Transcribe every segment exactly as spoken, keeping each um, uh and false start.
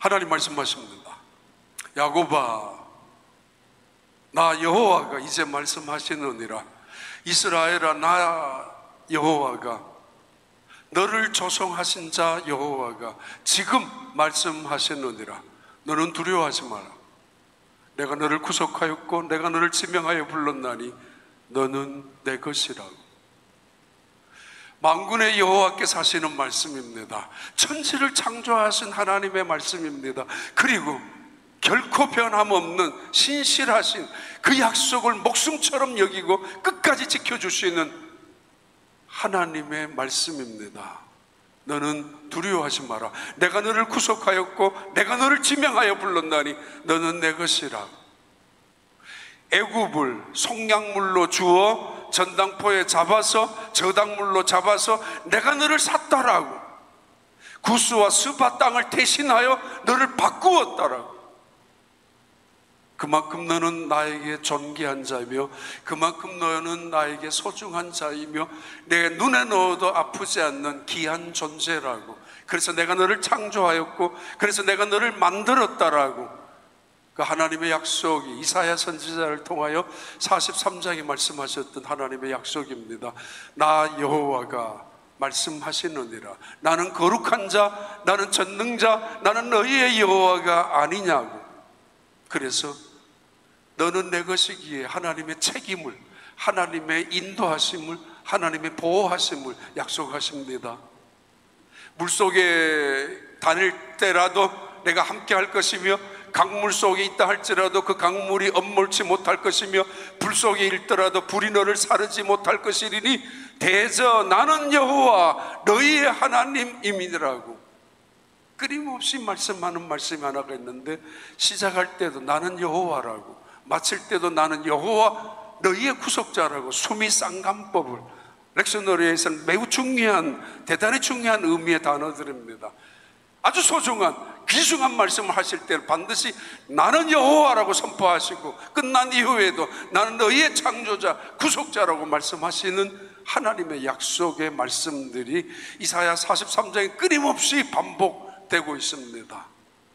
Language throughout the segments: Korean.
하나님 말씀하십니다. 야곱아, 나 여호와가 이제 말씀하시느니라. 이스라엘아, 나 여호와가, 너를 조성하신 자 여호와가 지금 말씀하시느니라. 너는 두려워하지 마라. 내가 너를 구속하였고 내가 너를 지명하여 불렀나니 너는 내 것이라고. 만군의 여호와께서 하시는 말씀입니다. 천지를 창조하신 하나님의 말씀입니다. 그리고 결코 변함없는 신실하신 그 약속을 목숨처럼 여기고 끝까지 지켜주시는 하나님의 말씀입니다. 너는 두려워하지 마라. 내가 너를 구속하였고 내가 너를 지명하여 불렀나니 너는 내 것이라. 애굽을 속량물로 주어 전당포에 잡아서 저당물로 잡아서 내가 너를 샀다라고. 구스와 스바 땅을 대신하여 너를 바꾸었다라고. 그만큼 너는 나에게 존귀한 자이며 그만큼 너는 나에게 소중한 자이며 내 눈에 넣어도 아프지 않는 귀한 존재라고. 그래서 내가 너를 창조하였고 그래서 내가 너를 만들었다라고. 그 하나님의 약속이 이사야 선지자를 통하여 사십삼 장에 말씀하셨던 하나님의 약속입니다. 나 여호와가 말씀하시느니라. 나는 거룩한 자, 나는 전능자, 나는 너희의 여호와가 아니냐고. 그래서 너는 내 것이기에 하나님의 책임을, 하나님의 인도하심을, 하나님의 보호하심을 약속하십니다. 물속에 다닐 때라도 내가 함께 할 것이며 강물 속에 있다 할지라도 그 강물이 엄몰치 못할 것이며 불 속에 있더라도 불이 너를 사르지 못할 것이리니 대저 나는 여호와 너희의 하나님임이라고. 끊임없이 말씀하는 말씀이 하나가 있는데 시작할 때도 나는 여호와라고, 마칠 때도 나는 여호와 너희의 구속자라고. 수미 쌍감법을 렉셔너리에서는 매우 중요한, 대단히 중요한 의미의 단어들입니다. 아주 소중한, 귀중한 말씀을 하실 때는 반드시 나는 여호와라고 선포하시고 끝난 이후에도 나는 너희의 창조자, 구속자라고 말씀하시는 하나님의 약속의 말씀들이 이사야 사십삼 장에 끊임없이 반복되고 있습니다.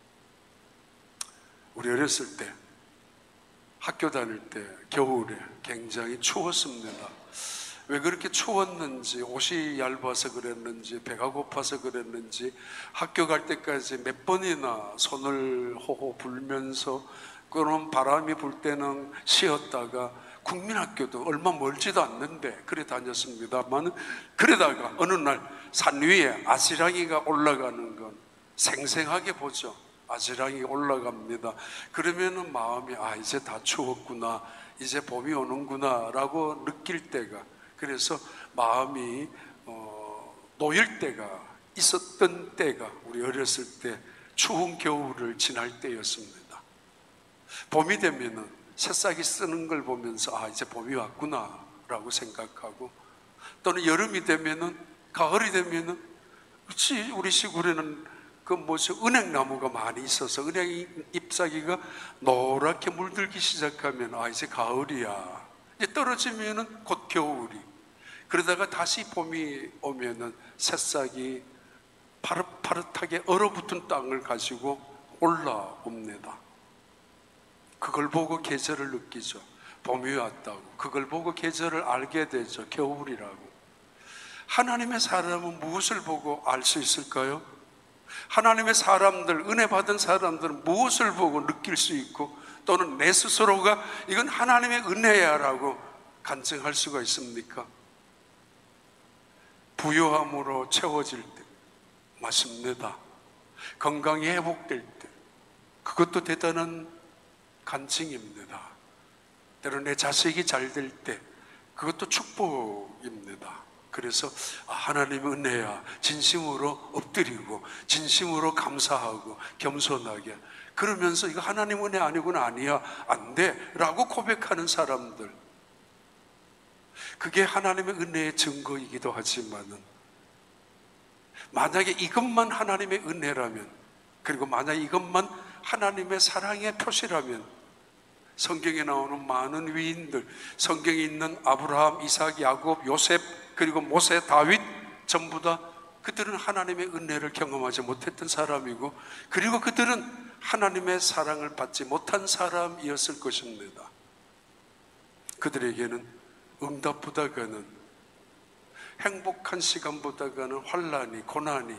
우리 어렸을 때, 학교 다닐 때 겨울에 굉장히 추웠습니다. 왜 그렇게 추웠는지, 옷이 얇아서 그랬는지, 배가 고파서 그랬는지 학교 갈 때까지 몇 번이나 손을 호호 불면서, 그런 바람이 불 때는 쉬었다가 국민학교도 얼마 멀지도 않는데 그래 다녔습니다만, 그러다가 어느 날 산 위에 아지랑이가 올라가는 건 생생하게 보죠. 아지랑이가 올라갑니다. 그러면은 마음이 아 이제 다 추웠구나, 이제 봄이 오는구나 라고 느낄 때가, 그래서 마음이 어, 놓일 때가 있었던 때가 우리 어렸을 때 추운 겨울을 지날 때였습니다. 봄이 되면은 새싹이 쓰는 걸 보면서 아 이제 봄이 왔구나 라고 생각하고, 또는 여름이 되면은, 가을이 되면은, 그렇지 우리 시골에는 그 뭐지 은행나무가 많이 있어서 은행 잎사귀가 노랗게 물들기 시작하면 아 이제 가을이야. 이제 떨어지면은 곧 겨울이. 그러다가 다시 봄이 오면은 새싹이 파릇파릇하게 얼어붙은 땅을 가지고 올라옵니다. 그걸 보고 계절을 느끼죠. 봄이 왔다고. 그걸 보고 계절을 알게 되죠. 겨울이라고. 하나님의 사람은 무엇을 보고 알 수 있을까요? 하나님의 사람들, 은혜 받은 사람들은 무엇을 보고 느낄 수 있고, 또는 내 스스로가 이건 하나님의 은혜야 라고 간증할 수가 있습니까? 부요함으로 채워질 때, 맞습니다. 건강이 회복될 때, 그것도 대단한 간증입니다. 때로 내 자식이 잘 될 때, 그것도 축복입니다. 그래서 하나님의 은혜야 진심으로 엎드리고 진심으로 감사하고 겸손하게, 그러면서 이거 하나님 은혜 아니구나, 아니야, 안 돼 라고 고백하는 사람들, 그게 하나님의 은혜의 증거이기도 하지만은, 만약에 이것만 하나님의 은혜라면, 그리고 만약에 이것만 하나님의 사랑의 표시라면, 성경에 나오는 많은 위인들, 성경에 있는 아브라함, 이삭, 야곱, 요셉, 그리고 모세, 다윗 전부 다 그들은 하나님의 은혜를 경험하지 못했던 사람이고, 그리고 그들은 하나님의 사랑을 받지 못한 사람이었을 것입니다. 그들에게는 응답보다가는, 행복한 시간보다가는 환난이, 고난이,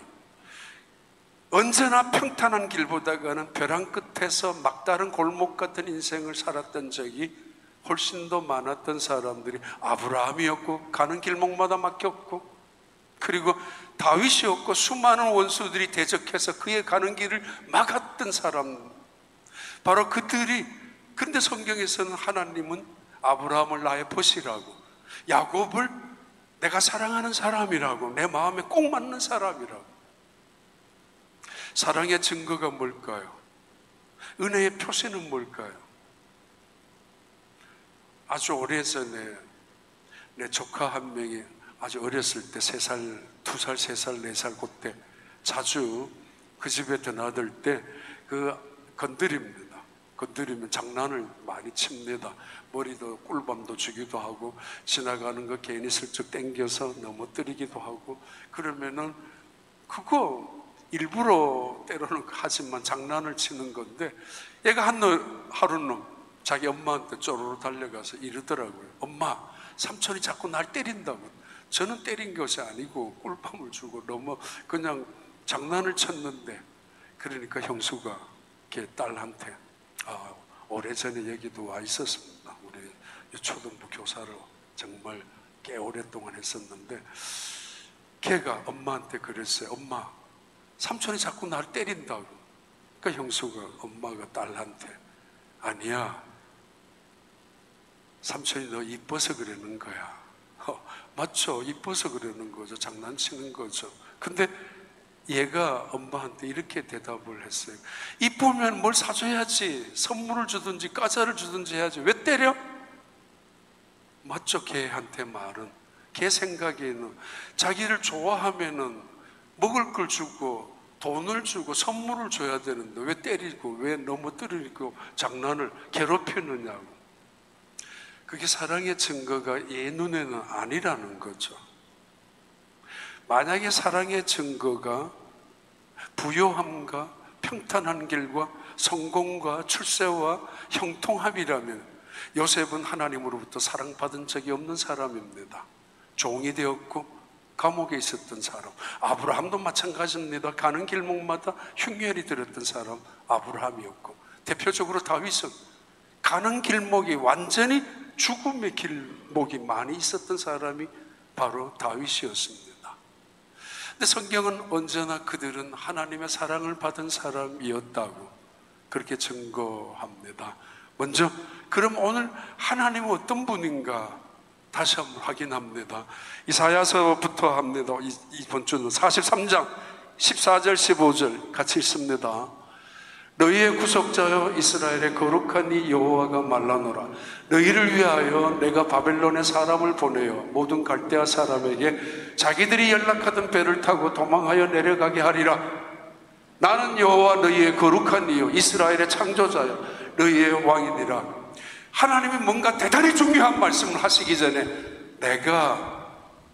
언제나 평탄한 길보다가는 벼랑 끝에서 막다른 골목 같은 인생을 살았던 적이 훨씬 더 많았던 사람들이 아브라함이었고, 가는 길목마다 막혔고, 그리고 다윗이었고, 수많은 원수들이 대적해서 그의 가는 길을 막았던 사람, 바로 그들이. 그런데 성경에서는 하나님은 아브라함을 나의 벗이라고, 야곱을 내가 사랑하는 사람이라고, 내 마음에 꼭 맞는 사람이라고. 사랑의 증거가 뭘까요? 은혜의 표시는 뭘까요? 아주 오래전에 내 조카 한 명이 아주 어렸을 때, 세 살, 두 살, 세 살, 네 살 그때 자주 그 집에 드나들 때 그 건드립니다. 건드리면 장난을 많이 칩니다. 머리도 꿀밤도 주기도 하고, 지나가는 거 괜히 슬쩍 당겨서 넘어뜨리기도 하고, 그러면은 그거 일부러 때로는 하지만 장난을 치는 건데, 얘가 한 하루는 자기 엄마한테 쪼르르 달려가서 이러더라고요. 엄마, 삼촌이 자꾸 날 때린다고. 저는 때린 것이 아니고 꿀밤을 주고 너무 그냥 장난을 쳤는데, 그러니까 형수가 걔 딸한테, 아, 오래전에 얘기도 와 있었습니다. 우리 초등부 교사로 정말 꽤 오랫동안 했었는데, 걔가 엄마한테 그랬어요. 엄마, 삼촌이 자꾸 날 때린다고. 그러니까 형수가, 엄마가 딸한테, 아니야, 삼촌이 너 이뻐서 그러는 거야. 어, 맞죠? 이뻐서 그러는 거죠. 장난치는 거죠. 근데 얘가 엄마한테 이렇게 대답을 했어요. 이쁘면 뭘 사줘야지, 선물을 주든지 과자를 주든지 해야지, 왜 때려? 맞죠? 걔한테 말은, 걔 생각에는 자기를 좋아하면은 먹을 걸 주고 돈을 주고 선물을 줘야 되는데 왜 때리고 왜 넘어뜨리고 장난을 괴롭히느냐고. 그게 사랑의 증거가 얘 눈에는 아니라는 거죠. 만약에 사랑의 증거가 부요함과 평탄한 길과 성공과 출세와 형통함이라면, 요셉은 하나님으로부터 사랑받은 적이 없는 사람입니다. 종이 되었고 감옥에 있었던 사람. 아브라함도 마찬가지입니다. 가는 길목마다 흉년이 들었던 사람 아브라함이었고, 대표적으로 다윗은 가는 길목이 완전히 죽음의 길목이 많이 있었던 사람이 바로 다윗이었습니다. 근데 성경은 언제나 그들은 하나님의 사랑을 받은 사람이었다고 그렇게 증거합니다. 먼저, 그럼 오늘 하나님은 어떤 분인가 다시 한번 확인합니다. 이사야서부터 합니다. 이번 주는 사십삼 장 십사 절 십오 절 같이 읽습니다. 너희의 구속자여 이스라엘의 거룩한 이 여호와가 말라노라. 너희를 위하여 내가 바벨론의 사람을 보내어 모든 갈대아 사람에게 자기들이 연락하던 배를 타고 도망하여 내려가게 하리라. 나는 여호와 너희의 거룩한 이요 이스라엘의 창조자여 너희의 왕이니라. 하나님이 뭔가 대단히 중요한 말씀을 하시기 전에 내가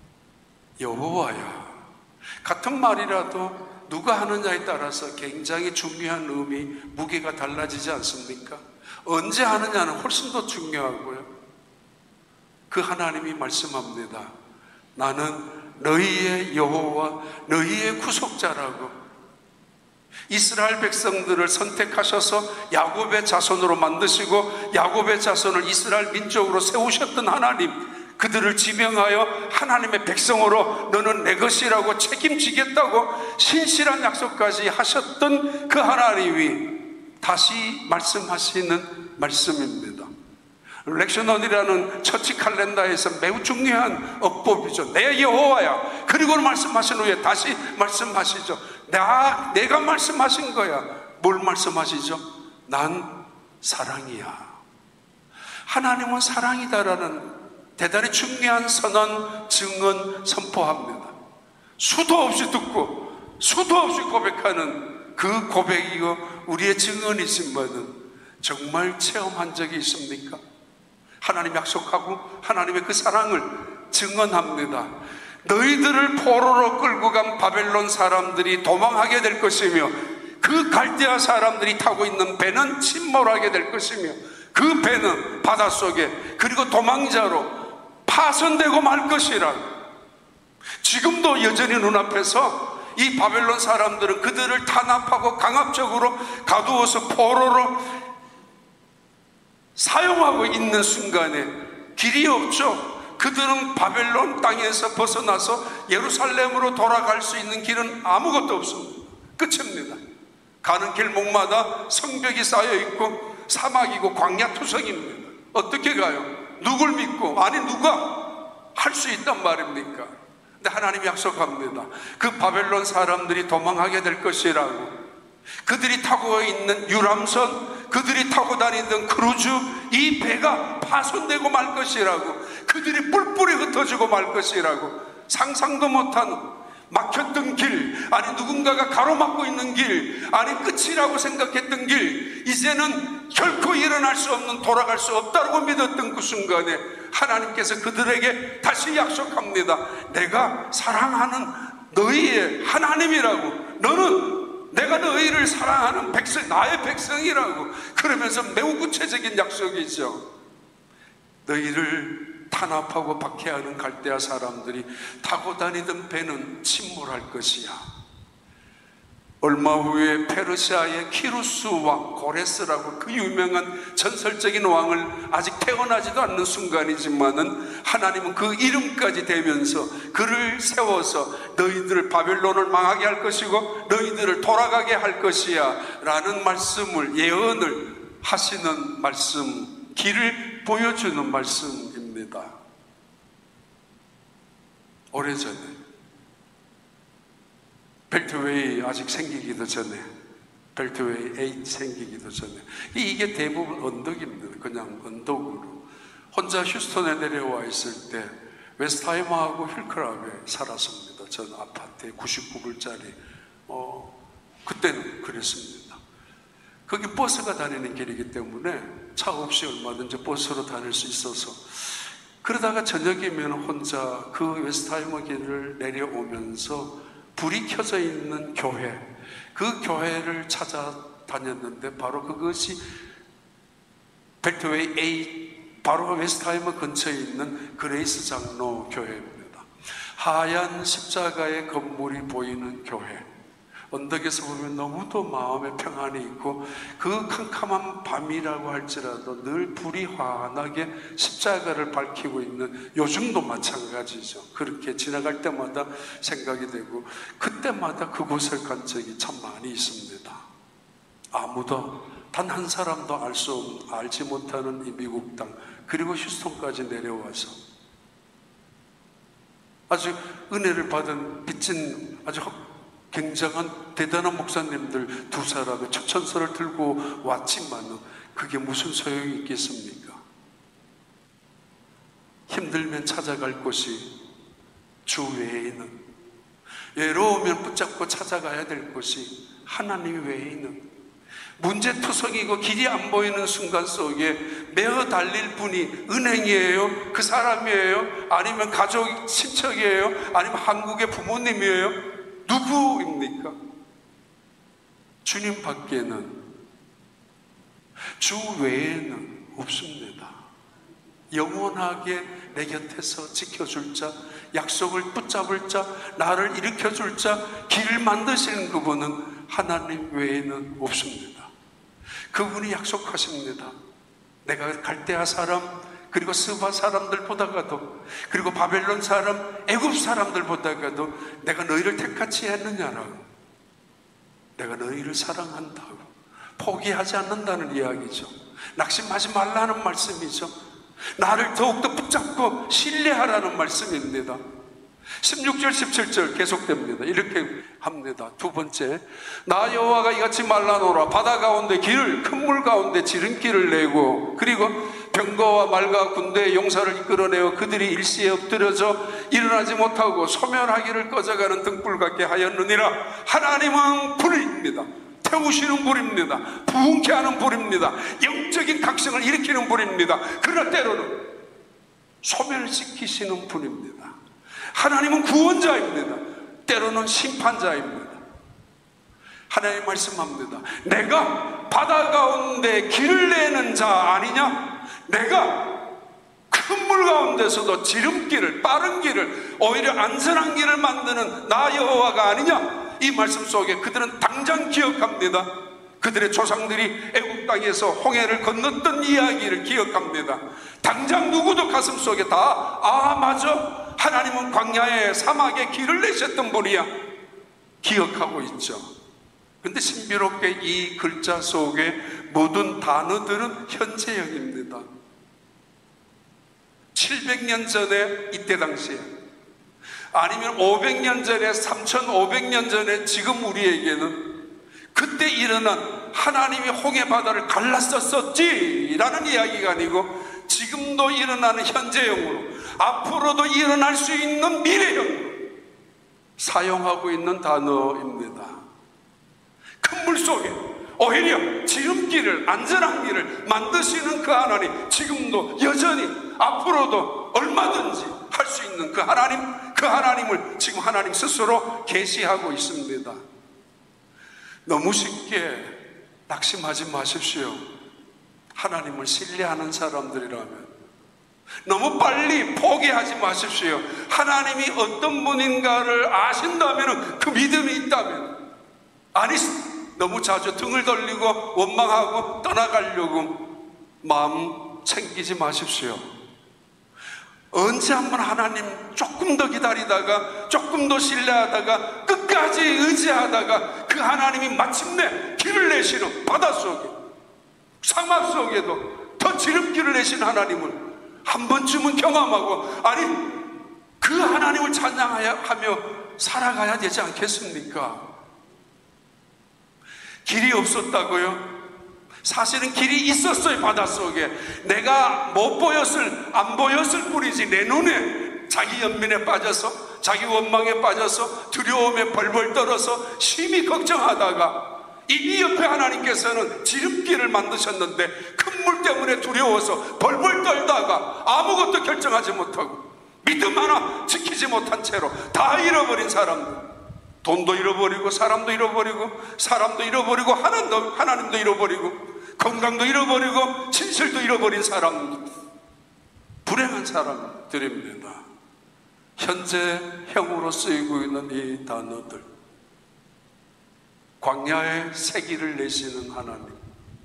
여호와야, 같은 말이라도 누가 하느냐에 따라서 굉장히 중요한 의미, 무게가 달라지지 않습니까? 언제 하느냐는 훨씬 더 중요하고요. 그 하나님이 말씀합니다. 나는 너희의 여호와, 너희의 구속자라고. 이스라엘 백성들을 선택하셔서 야곱의 자손으로 만드시고 야곱의 자손을 이스라엘 민족으로 세우셨던 하나님, 그들을 지명하여 하나님의 백성으로 너는 내 것이라고 책임지겠다고 신실한 약속까지 하셨던 그 하나님이 다시 말씀하시는 말씀입니다. 렉셔넌이라는 처치 칼렌더에서 매우 중요한 어법이죠. 내 여호와야. 그리고 말씀하신 후에 다시 말씀하시죠. 나, 내가 말씀하신 거야. 뭘 말씀하시죠? 난 사랑이야. 하나님은 사랑이다라는 대단히 중요한 선언, 증언, 선포합니다. 수도 없이 듣고 수도 없이 고백하는 그 고백이고 우리의 증언이지만은 정말 체험한 적이 있습니까? 하나님 약속하고 하나님의 그 사랑을 증언합니다. 너희들을 포로로 끌고 간 바벨론 사람들이 도망하게 될 것이며 그 갈대아 사람들이 타고 있는 배는 침몰하게 될 것이며 그 배는 바닷속에 그리고 도망자로 파손되고 말 것이라. 지금도 여전히 눈앞에서 이 바벨론 사람들은 그들을 탄압하고 강압적으로 가두어서 포로로 사용하고 있는 순간에 길이 없죠. 그들은 바벨론 땅에서 벗어나서 예루살렘으로 돌아갈 수 있는 길은 아무것도 없습니다. 끝입니다. 가는 길목마다 성벽이 쌓여 있고 사막이고 광야투성입니다. 어떻게 가요? 누굴 믿고? 아니 누가 할 수 있단 말입니까? 근데 하나님이 약속합니다. 그 바벨론 사람들이 도망하게 될 것이라고. 그들이 타고 있는 유람선, 그들이 타고 다니던 크루즈, 이 배가 파손되고 말 것이라고. 그들이 뿔뿔이 흩어지고 말 것이라고. 상상도 못한 막혔던 길, 아니 누군가가 가로막고 있는 길, 아니 끝이라고 생각했던 길, 이제는 결코 일어날 수 없는, 돌아갈 수 없다고 믿었던 그 순간에 하나님께서 그들에게 다시 약속합니다. 내가 사랑하는 너희의 하나님이라고. 너는 내가 너희를 사랑하는 백성, 나의 백성이라고. 그러면서 매우 구체적인 약속이죠. 너희를 탄압하고 박해하는 갈대아 사람들이 타고 다니던 배는 침몰할 것이야. 얼마 후에 페르시아의 키루스 왕 고레스라고 그 유명한 전설적인 왕을 아직 태어나지도 않는 순간이지만은 하나님은 그 이름까지 대면서 그를 세워서 너희들을 바벨론을 망하게 할 것이고 너희들을 돌아가게 할 것이야 라는 말씀을, 예언을 하시는 말씀, 길을 보여주는 말씀입니다. 오래전에 벨트웨이 아직 생기기도 전에, 벨트웨이 에잇 생기기도 전에, 이게 대부분 언덕입니다. 그냥 언덕으로. 혼자 휴스턴에 내려와 있을 때 웨스트하이머하고 힐크랍에 살았습니다. 전 아파트에 구십구 불짜리. 어, 그때는 그랬습니다. 거기 버스가 다니는 길이기 때문에 차 없이 얼마든지 버스로 다닐 수 있어서, 그러다가 저녁이면 혼자 그 웨스트하이머 길을 내려오면서 불이 켜져 있는 교회, 그 교회를 찾아다녔는데 바로 그것이 벨트웨이 에잇, 바로 웨스트하이머 근처에 있는 그레이스 장로 교회입니다. 하얀 십자가의 건물이 보이는 교회. 언덕에서 보면 너무도 마음에 평안이 있고, 그 캄캄한 밤이라고 할지라도 늘 불이 환하게 십자가를 밝히고 있는, 요즘도 마찬가지죠. 그렇게 지나갈 때마다 생각이 되고, 그때마다 그곳을 간 적이 참 많이 있습니다. 아무도, 단 한 사람도 알 수 없는, 알지 못하는 이 미국 땅, 그리고 휴스턴까지 내려와서 아주 은혜를 받은 빚진 아주 굉장한 대단한 목사님들 두 사람의 추천서를 들고 왔지만 그게 무슨 소용이 있겠습니까? 힘들면 찾아갈 곳이 주 외에는, 외로우면 붙잡고 찾아가야 될 곳이 하나님 외에는, 문제투성이고 길이 안 보이는 순간 속에 매어 달릴 분이 은행이에요? 그 사람이에요? 아니면 가족, 친척이에요? 아니면 한국의 부모님이에요? 누구입니까? 주님 밖에는, 주 외에는 없습니다. 영원하게 내 곁에서 지켜줄 자, 약속을 붙잡을 자, 나를 일으켜줄 자, 길을 만드시는 그분은 하나님 외에는 없습니다. 그분이 약속하십니다. 내가 갈대아 사람, 그리고 스바 사람들보다가도, 그리고 바벨론 사람, 애굽 사람들보다가도 내가 너희를 택하지 않느냐라고. 내가 너희를 사랑한다고. 포기하지 않는다는 이야기죠. 낙심하지 말라는 말씀이죠. 나를 더욱더 붙잡고 신뢰하라는 말씀입니다. 십육 절 십칠 절 계속됩니다. 이렇게 합니다. 두 번째, 나 여호와가 이같이 말라노라. 바다 가운데 길을, 큰 물 가운데 지름길을 내고, 그리고 병거와 말과 군대의 용사를 이끌어내어 그들이 일시에 엎드려져 일어나지 못하고 소멸하기를 꺼져가는 등불 같게 하였느니라. 하나님은 불입니다. 태우시는 불입니다. 부흥케 하는 불입니다. 영적인 각성을 일으키는 불입니다. 그러나 때로는 소멸시키시는 불입니다. 하나님은 구원자입니다. 때로는 심판자입니다. 하나님 말씀합니다. 내가 바다 가운데 길을 내는 자 아니냐? 내가 큰 물 가운데서도 지름길을, 빠른 길을, 오히려 안전한 길을 만드는 나 여호와가 아니냐? 이 말씀 속에 그들은 당장 기억합니다. 그들의 조상들이 애국 땅에서 홍해를 건넜던 이야기를 기억합니다. 당장 누구도 가슴 속에 다, 아 맞아, 하나님은 광야에 사막에 길을 내셨던 분이야, 기억하고 있죠. 근데 신비롭게 이 글자 속에 모든 단어들은 현재형입니다. 칠백 년 전에 이때 당시에, 아니면 오백 년 전에, 삼천오백 년 전에, 지금 우리에게는 그때 일어난 하나님이 홍해 바다를 갈랐었었지 라는 이야기가 아니고, 지금도 일어나는 현재형으로, 앞으로도 일어날 수 있는 미래형으로 사용하고 있는 단어입니다. 큰 물 속에 오히려 지름길을, 안전한 길을 만드시는 그 하나님, 지금도 여전히 앞으로도 얼마든지 할 수 있는 그 하나님, 그 하나님을 지금 하나님 스스로 계시하고 있습니다. 너무 쉽게 낙심하지 마십시오. 하나님을 신뢰하는 사람들이라면. 너무 빨리 포기하지 마십시오. 하나님이 어떤 분인가를 아신다면, 그 믿음이 있다면. 아니, 너무 자주 등을 돌리고 원망하고 떠나가려고 마음 챙기지 마십시오. 언제 한번 하나님 조금 더 기다리다가, 조금 더 신뢰하다가, 끝까지 의지하다가 그 하나님이 마침내 길을 내시는 바다 속에, 사막 속에도 더 지름길을 내신 하나님을 한 번쯤은 경험하고, 아니 그 하나님을 찬양하며 살아가야 되지 않겠습니까? 길이 없었다고요? 사실은 길이 있었어요. 바닷속에 내가 못 보였을, 안 보였을 뿐이지, 내 눈에 자기 연민에 빠져서, 자기 원망에 빠져서, 두려움에 벌벌 떨어서 심히 걱정하다가, 이 옆에 하나님께서는 지름길을 만드셨는데 큰 물 때문에 두려워서 벌벌 떨다가 아무것도 결정하지 못하고 믿음 하나 지키지 못한 채로 다 잃어버린 사람들, 돈도 잃어버리고, 사람도 잃어버리고, 사람도 잃어버리고, 하나님도, 하나님도 잃어버리고, 건강도 잃어버리고, 진실도 잃어버린 사람, 불행한 사람들입니다. 현재형으로 쓰이고 있는 이 단어들, 광야에 새길을 내시는 하나님.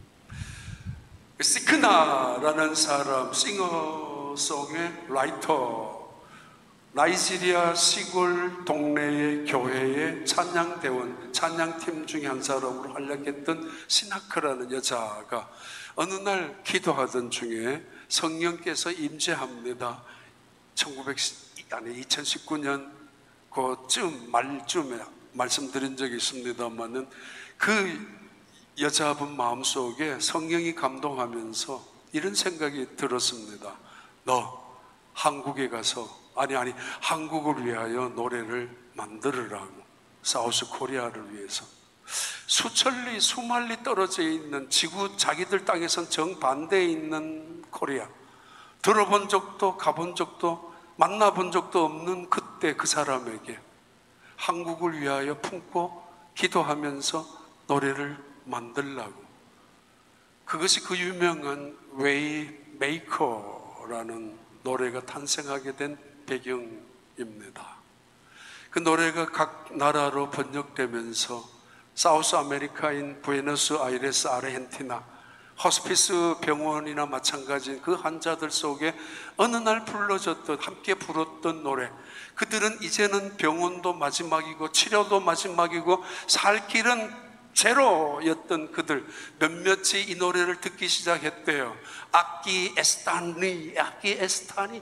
시크나라는 사람, 싱어송의 라이터, 나이지리아 시골 동네의 교회의 찬양대원, 찬양팀 중에 한 사람으로 활약했던 시나크라는 여자가 어느 날 기도하던 중에 성령께서 임재합니다. 천구백, 아니 이천십구 년 그쯤 말쯤에 말씀드린 적이 있습니다만은, 그 여자분 마음속에 성령이 감동하면서 이런 생각이 들었습니다. 너 한국에 가서, 아니 아니 한국을 위하여 노래를 만들으라고. 사우스 코리아를 위해서. 수천리 수만리 떨어져 있는 지구, 자기들 땅에선 정반대에 있는 코리아, 들어본 적도 가본 적도 만나본 적도 없는 그때 그 사람에게 한국을 위하여 품고 기도하면서 노래를 만들라고. 그것이 그 유명한 웨이 메이커라는 노래가 탄생하게 된 배경입니다. 그 노래가 각 나라로 번역되면서 사우스 아메리카인 부에노스 아이레스, 아르헨티나 호스피스 병원이나 마찬가지인 그 환자들 속에 어느 날 불러줬던, 함께 불었던 노래, 그들은 이제는 병원도 마지막이고 치료도 마지막이고 살 길은 제로였던 그들 몇몇이 이 노래를 듣기 시작했대요. 아끼 에스타니, 아끼 에스타니,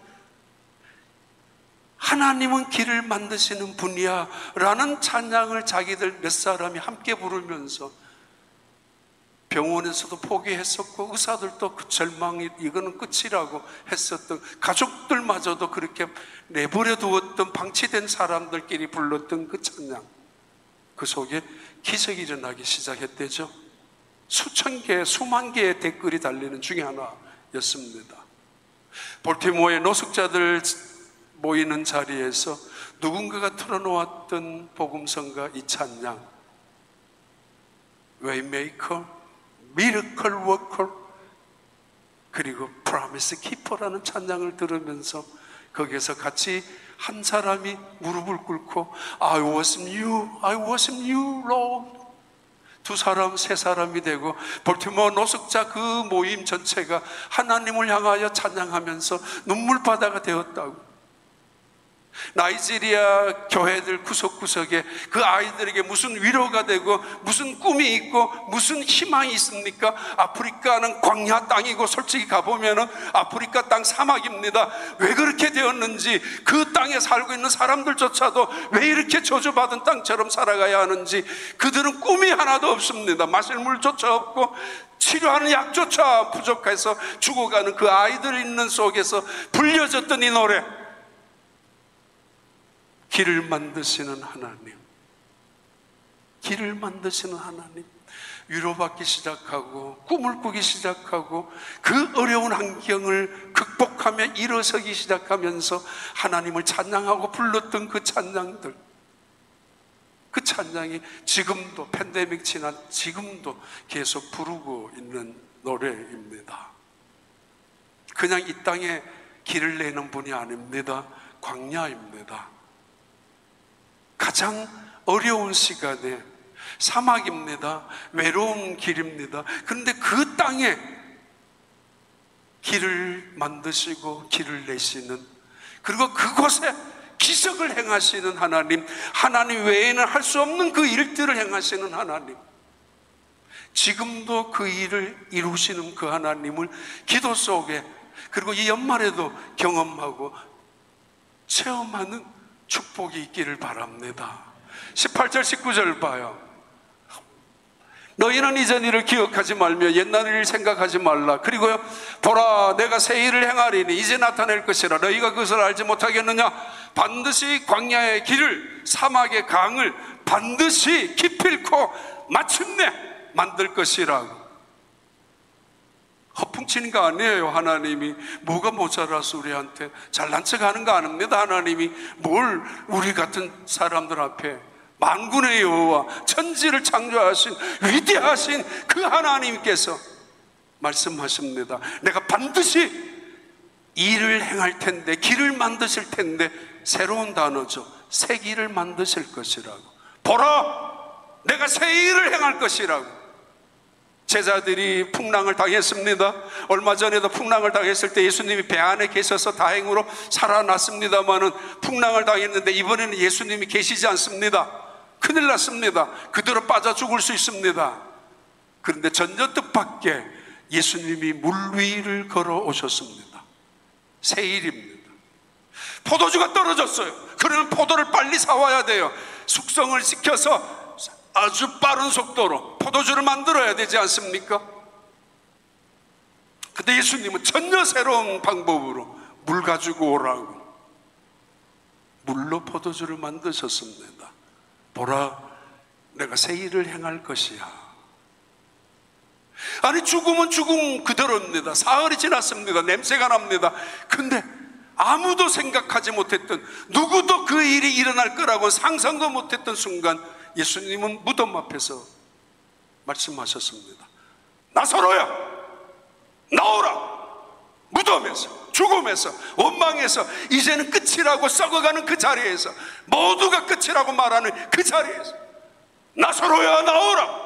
하나님은 길을 만드시는 분이야 라는 찬양을 자기들 몇 사람이 함께 부르면서 병원에서도 포기했었고, 의사들도 그 절망이 이거는 끝이라고 했었던, 가족들마저도 그렇게 내버려 두었던 방치된 사람들끼리 불렀던 그 찬양, 그 속에 기적이 일어나기 시작했대죠. 수천 개, 수만 개의 댓글이 달리는 중에 하나였습니다. 볼티모어의 노숙자들 모이는 자리에서 누군가가 틀어놓았던 복음성가 이 찬양, Waymaker, Miracle Worker, 그리고 Promise Keeper라는 찬양을 들으면서 거기에서 같이 한 사람이 무릎을 꿇고 I worship you, I worship you, Lord. 두 사람, 세 사람이 되고 볼티모어 노숙자 그 모임 전체가 하나님을 향하여 찬양하면서 눈물바다가 되었다고. 나이지리아 교회들 구석구석에 그 아이들에게 무슨 위로가 되고 무슨 꿈이 있고 무슨 희망이 있습니까? 아프리카는 광야 땅이고 솔직히 가보면 아프리카 땅 사막입니다. 왜 그렇게 되었는지, 그 땅에 살고 있는 사람들조차도 왜 이렇게 저주받은 땅처럼 살아가야 하는지, 그들은 꿈이 하나도 없습니다. 마실 물조차 없고 치료하는 약조차 부족해서 죽어가는 그 아이들 있는 속에서 불려졌던 이 노래, 길을 만드시는 하나님, 길을 만드시는 하나님, 위로받기 시작하고 꿈을 꾸기 시작하고 그 어려운 환경을 극복하며 일어서기 시작하면서 하나님을 찬양하고 불렀던 그 찬양들, 그 찬양이 지금도 팬데믹 지난 지금도 계속 부르고 있는 노래입니다. 그냥 이 땅에 길을 내는 분이 아닙니다. 광야입니다. 가장 어려운 시간에 사막입니다. 외로운 길입니다. 그런데 그 땅에 길을 만드시고 길을 내시는, 그리고 그곳에 기적을 행하시는 하나님, 하나님 외에는 할 수 없는 그 일들을 행하시는 하나님, 지금도 그 일을 이루시는 그 하나님을 기도 속에, 그리고 이 연말에도 경험하고 체험하는 축복이 있기를 바랍니다. 십팔 절 십구 절 봐요. 너희는 이전 일을 기억하지 말며 옛날 일을 생각하지 말라. 그리고요, 보라 내가 새 일을 행하리니 이제 나타낼 것이라. 너희가 그것을 알지 못하겠느냐? 반드시 광야의 길을, 사막의 강을 반드시 기필코 마침내 만들 것이라고. 허풍치는 거 아니에요. 하나님이 뭐가 모자라서 우리한테 잘난 척 하는 거 아닙니다. 하나님이 뭘 우리 같은 사람들 앞에, 만군의 여호와 천지를 창조하신 위대하신 그 하나님께서 말씀하십니다. 내가 반드시 일을 행할 텐데, 길을 만드실 텐데, 새로운 단어죠. 새 길을 만드실 것이라고. 보라 내가 새 일을 행할 것이라고. 제자들이 풍랑을 당했습니다. 얼마 전에도 풍랑을 당했을 때 예수님이 배 안에 계셔서 다행으로 살아났습니다만은, 풍랑을 당했는데 이번에는 예수님이 계시지 않습니다. 큰일 났습니다. 그대로 빠져 죽을 수 있습니다. 그런데 전저 뜻밖의 예수님이 물 위를 걸어오셨습니다. 새 일입니다. 포도주가 떨어졌어요. 그러면 포도를 빨리 사와야 돼요. 숙성을 시켜서 아주 빠른 속도로 포도주를 만들어야 되지 않습니까? 근데 예수님은 전혀 새로운 방법으로 물 가지고 오라고 물로 포도주를 만드셨습니다. 보라 내가 새 일을 행할 것이야. 아니 죽음은 죽음 그대로입니다. 사흘이 지났습니다. 냄새가 납니다. 근데 아무도 생각하지 못했던, 누구도 그 일이 일어날 거라고 상상도 못했던 순간 예수님은 무덤 앞에서 말씀하셨습니다. 나사로야 나오라. 무덤에서, 죽음에서, 원망에서 이제는 끝이라고 썩어가는 그 자리에서, 모두가 끝이라고 말하는 그 자리에서 나사로야 나오라.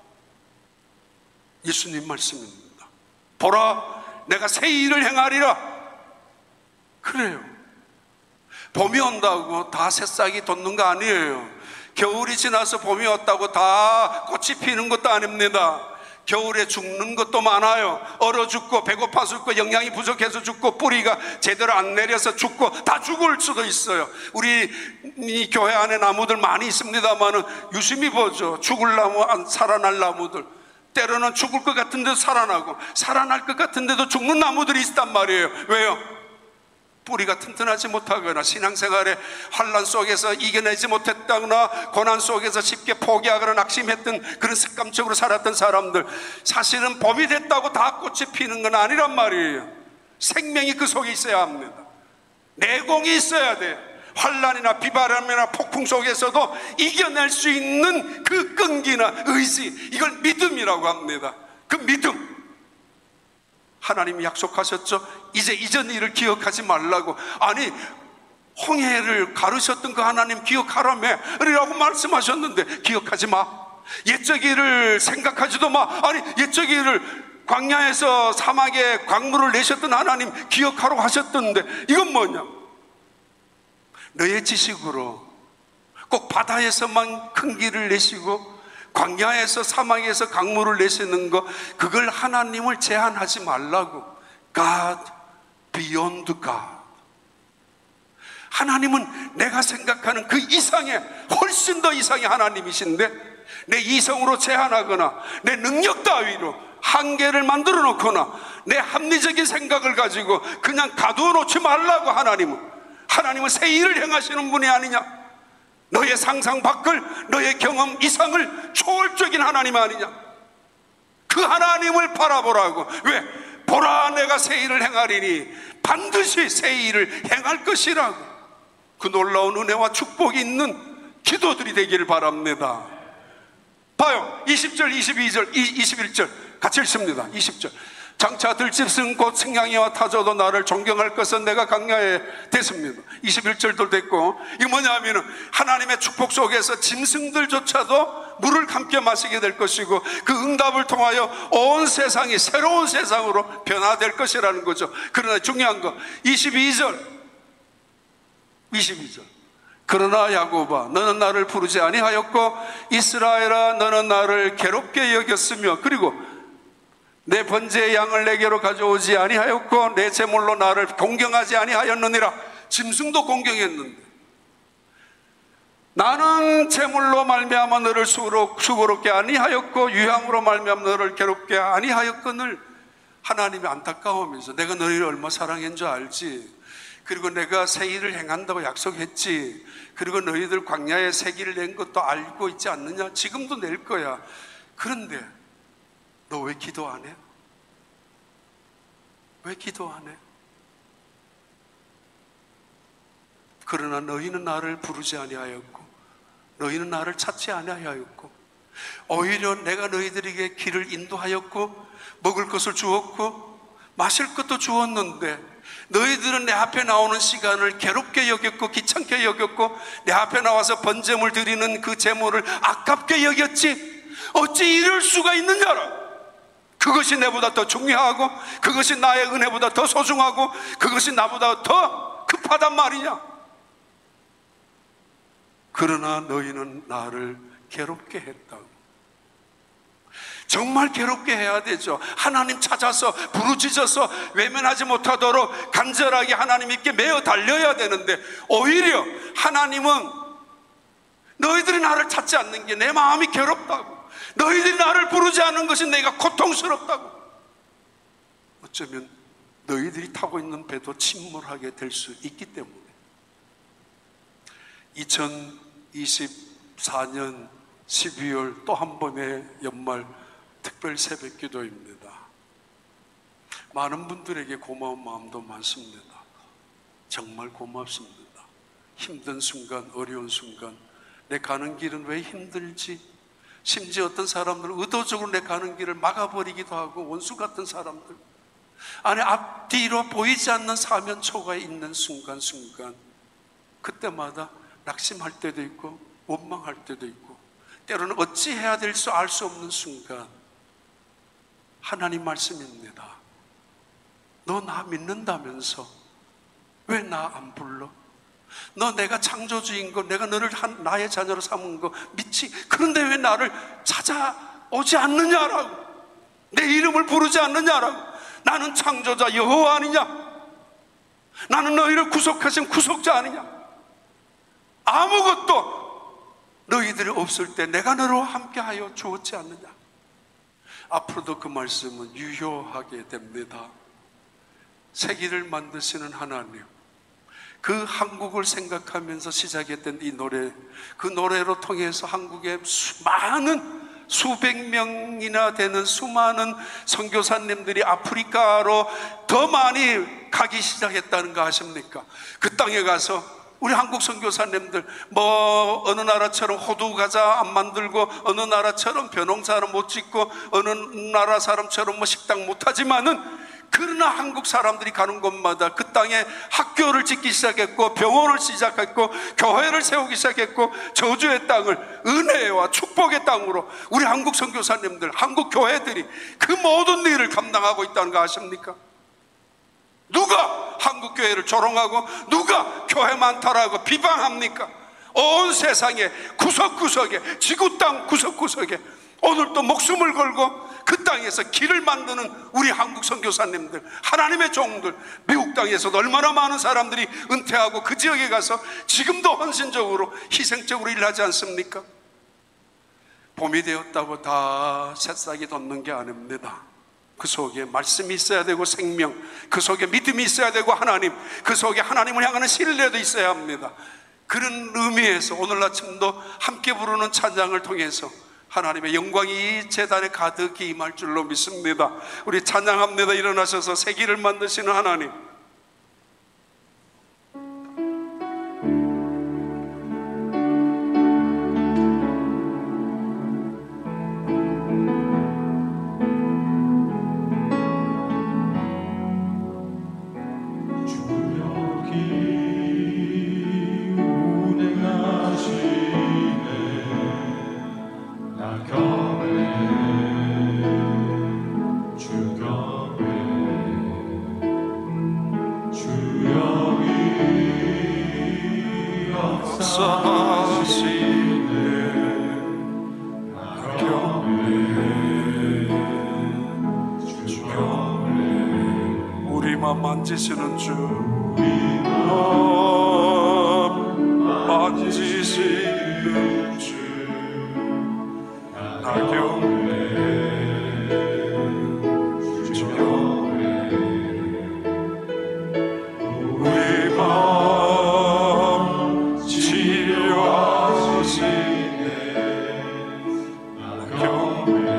예수님 말씀입니다. 보라 내가 새 일을 행하리라. 그래요. 봄이 온다고 다 새싹이 돋는 거 아니에요. 겨울이 지나서 봄이 왔다고 다 꽃이 피는 것도 아닙니다. 겨울에 죽는 것도 많아요. 얼어 죽고 배고파 죽고 영양이 부족해서 죽고 뿌리가 제대로 안 내려서 죽고 다 죽을 수도 있어요. 우리 이 교회 안에 나무들 많이 있습니다만은 유심히 보죠. 죽을 나무, 살아날 나무들. 때로는 죽을 것 같은데도 살아나고 살아날 것 같은데도 죽는 나무들이 있단 말이에요. 왜요? 뿌리가 튼튼하지 못하거나 신앙생활의 환난 속에서 이겨내지 못했다거나 고난 속에서 쉽게 포기하거나 낙심했던 그런 습관적으로 살았던 사람들, 사실은 봄이 됐다고 다 꽃이 피는 건 아니란 말이에요. 생명이 그 속에 있어야 합니다. 내공이 있어야 돼요. 환난이나 비바람이나 폭풍 속에서도 이겨낼 수 있는 그 끈기나 의지, 이걸 믿음이라고 합니다. 그 믿음, 하나님이 약속하셨죠. 이제 이전 일을 기억하지 말라고. 아니, 홍해를 가르셨던 그 하나님 기억하라며 라고 말씀하셨는데 기억하지 마. 옛적 일을 생각하지도 마. 아니, 옛적 일을, 광야에서 사막에 광물을 내셨던 하나님 기억하라고 하셨던데 이건 뭐냐? 너의 지식으로 꼭 바다에서만 큰 길을 내시고 광야에서 사막에서 강물을 내시는 거, 그걸 하나님을 제한하지 말라고. God beyond God. 하나님은 내가 생각하는 그 이상의, 훨씬 더 이상의 하나님이신데 내 이성으로 제한하거나 내 능력 따위로 한계를 만들어 놓거나 내 합리적인 생각을 가지고 그냥 가두어 놓지 말라고. 하나님은 하나님은 새 일을 행하시는 분이 아니냐? 너의 상상 밖을, 너의 경험 이상을 초월적인 하나님 아니냐? 그 하나님을 바라보라고. 왜? 보라, 내가 새 일을 행하리니 반드시 새 일을 행할 것이라고. 그 놀라운 은혜와 축복이 있는 기도들이 되기를 바랍니다. 봐요, 이십 절, 이십이 절, 이십일 절 같이 읽습니다. 이십 절. 장차 들짐승 곧 승냥이와 타조도 나를 존경할 것은 내가 강야에 됐습니다. 이십일 절도 됐고, 이게 뭐냐 하면은 하나님의 축복 속에서 짐승들조차도 물을 함께 마시게 될 것이고 그 응답을 통하여 온 세상이 새로운 세상으로 변화될 것이라는 거죠. 그러나 중요한 거 이십이 절, 이십이 절. 그러나 야곱아, 너는 나를 부르지 아니하였고 이스라엘아, 너는 나를 괴롭게 여겼으며 그리고 내 번제의 양을 내게로 가져오지 아니하였고 내 제물로 나를 공경하지 아니하였느니라. 짐승도 공경했는데 나는 제물로 말미암아 너를 수고롭게 아니하였고 유향으로 말미암아 너를 괴롭게 아니하였거늘. 하나님이 안타까워하면서 내가 너희를 얼마 사랑한 줄 알지? 그리고 내가 새 일을 행한다고 약속했지. 그리고 너희들 광야에 새 길을 낸 것도 알고 있지 않느냐? 지금도 낼 거야. 그런데 너 왜 기도 안 해? 왜 기도 안 해? 그러나 너희는 나를 부르지 아니하였고 너희는 나를 찾지 아니하였고 오히려 내가 너희들에게 길을 인도하였고 먹을 것을 주었고 마실 것도 주었는데 너희들은 내 앞에 나오는 시간을 괴롭게 여겼고 귀찮게 여겼고 내 앞에 나와서 번제물 드리는 그 제물을 아깝게 여겼지. 어찌 이럴 수가 있느냐라. 그것이 내보다 더 중요하고 그것이 나의 은혜보다 더 소중하고 그것이 나보다 더 급하단 말이냐. 그러나 너희는 나를 괴롭게 했다고. 정말 괴롭게 해야 되죠. 하나님 찾아서 부르짖어서 외면하지 못하도록 간절하게 하나님께 매어 달려야 되는데 오히려 하나님은 너희들이 나를 찾지 않는 게 내 마음이 괴롭다고, 너희들이 나를 부르지 않는 것이 내가 고통스럽다고. 어쩌면 너희들이 타고 있는 배도 침몰하게 될 수 있기 때문에. 이천이십사 년 십이월 또 한 번의 연말 특별 새벽 기도입니다. 많은 분들에게 고마운 마음도 많습니다. 정말 고맙습니다. 힘든 순간, 어려운 순간 내 가는 길은 왜 힘들지? 심지어 어떤 사람들은 의도적으로 내 가는 길을 막아버리기도 하고 원수 같은 사람들, 아니 앞뒤로 보이지 않는 사면초가 있는 순간순간 그때마다 낙심할 때도 있고 원망할 때도 있고 때로는 어찌해야 될 수 알 수 없는 순간 하나님 말씀입니다. 너 나 믿는다면서 왜 나 안 불러? 너 내가 창조주인 거, 내가 너를 한, 나의 자녀로 삼은 거 믿지? 그런데 왜 나를 찾아오지 않느냐라고, 내 이름을 부르지 않느냐라고. 나는 창조자 여호와 아니냐? 나는 너희를 구속하신 구속자 아니냐? 아무것도 너희들이 없을 때 내가 너로 함께하여 주었지 않느냐? 앞으로도 그 말씀은 유효하게 됩니다. 세계를 만드시는 하나님, 그 한국을 생각하면서 시작했던 이 노래, 그 노래로 통해서 한국의 많은 수백 명이나 되는 수많은 선교사님들이 아프리카로 더 많이 가기 시작했다는 거 아십니까? 그 땅에 가서 우리 한국 선교사님들 뭐 어느 나라처럼 호두 과자 안 만들고 어느 나라처럼 벼농사를 못 짓고 어느 나라 사람처럼 뭐 식당 못 하지만은, 그러나 한국 사람들이 가는 곳마다 그 땅에 학교를 짓기 시작했고 병원을 시작했고 교회를 세우기 시작했고 저주의 땅을 은혜와 축복의 땅으로 우리 한국 선교사님들, 한국 교회들이 그 모든 일을 감당하고 있다는 거 아십니까? 누가 한국 교회를 조롱하고 누가 교회 많다라고 비방합니까? 온 세상의 구석구석에, 지구 땅 구석구석에 오늘도 목숨을 걸고 그 땅에서 길을 만드는 우리 한국 선교사님들, 하나님의 종들, 미국 땅에서도 얼마나 많은 사람들이 은퇴하고 그 지역에 가서 지금도 헌신적으로 희생적으로 일하지 않습니까? 봄이 되었다고 다 새싹이 돋는 게 아닙니다. 그 속에 말씀이 있어야 되고 생명, 그 속에 믿음이 있어야 되고 하나님, 그 속에 하나님을 향하는 신뢰도 있어야 합니다. 그런 의미에서 오늘 아침도 함께 부르는 찬양을 통해서 하나님의 영광이 이 제단에 가득히 임할 줄로 믿습니다. 우리 찬양합니다. 일어나셔서 새 길을 만드시는 하나님, 우리만 만지시는 주, 우리만 만지시는 주, 나경래 주경래 우리 맘 치료하시네. 나경래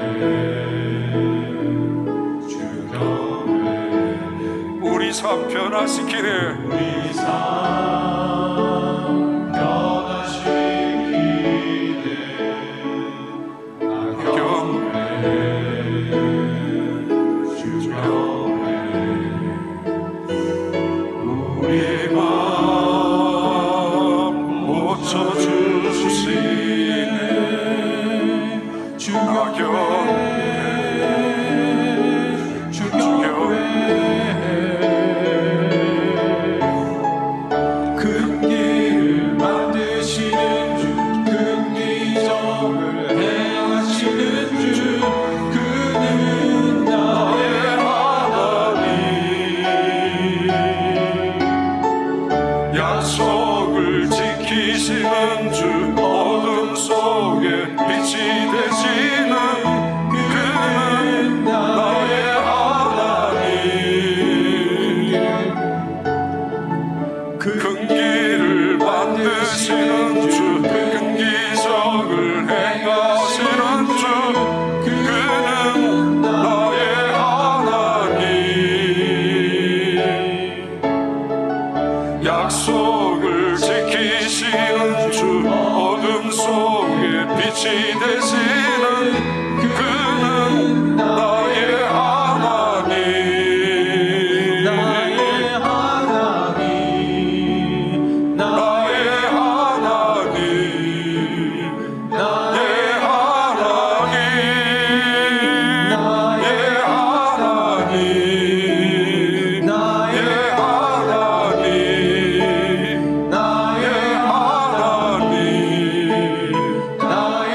우리 삶 변화시키네. 우리 삶 변화시키네. 나경래 주경래 우리 맘 고쳐주시네. 주경래 주경래 약속을 지키시는 주, 어둠 속에 빛이 되시는 그는 나의 하나님. 큰 길을 만드시는 주, 큰 기적을 행하시는 주, 그는 나의 하나님. 약속을 지키시는 주, 어둠 속에 빛이 되시는 그는 나의 하나님. 나의 하나님. 나의 하나님. 나의 하나님. 나의 하나님. 나의 하나님. 나의 하나님. 나의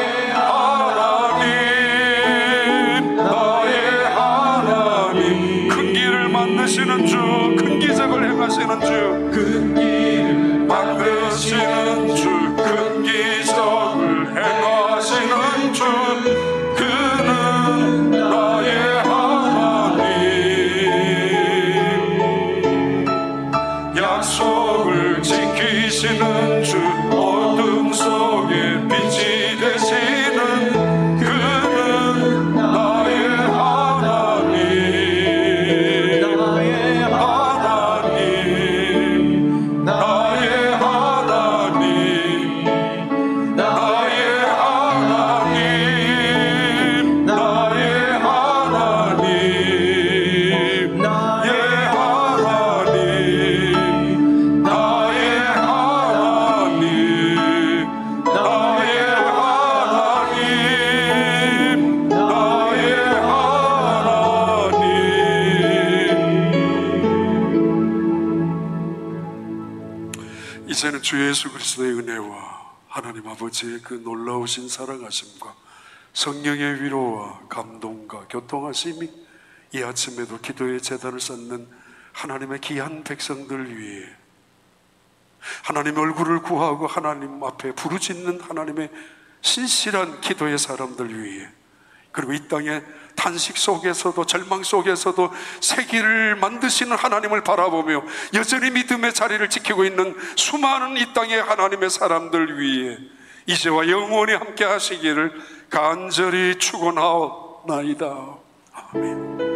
하나님. 나의 하나님. 큰 길을 만드시는 주, 큰 기적을 행하시는 주, 큰 길을 만드시는 주, 큰 기적을 행하시는 주, 그는 나의 하나님. 약속을 지키시는 주, 어둠 속에 빛이 되시는 그는 나의 하나님. 나의 하나님. 이제는 주 예수 그리스도의 은혜와 하나님 아버지의 그 놀라우신 사랑하심과 성령의 위로와 감동과 교통하심이 이 아침에도 기도의 제단을 쌓는 하나님의 귀한 백성들 위해, 하나님의 얼굴을 구하고 하나님 앞에 부르짖는 하나님의 신실한 기도의 사람들 위해, 그리고 이 땅의 탄식 속에서도 절망 속에서도 새 길을 만드시는 하나님을 바라보며 여전히 믿음의 자리를 지키고 있는 수많은 이 땅의 하나님의 사람들 위해 이제와 영원히 함께 하시기를 간절히 축원하옵나이다. 아멘.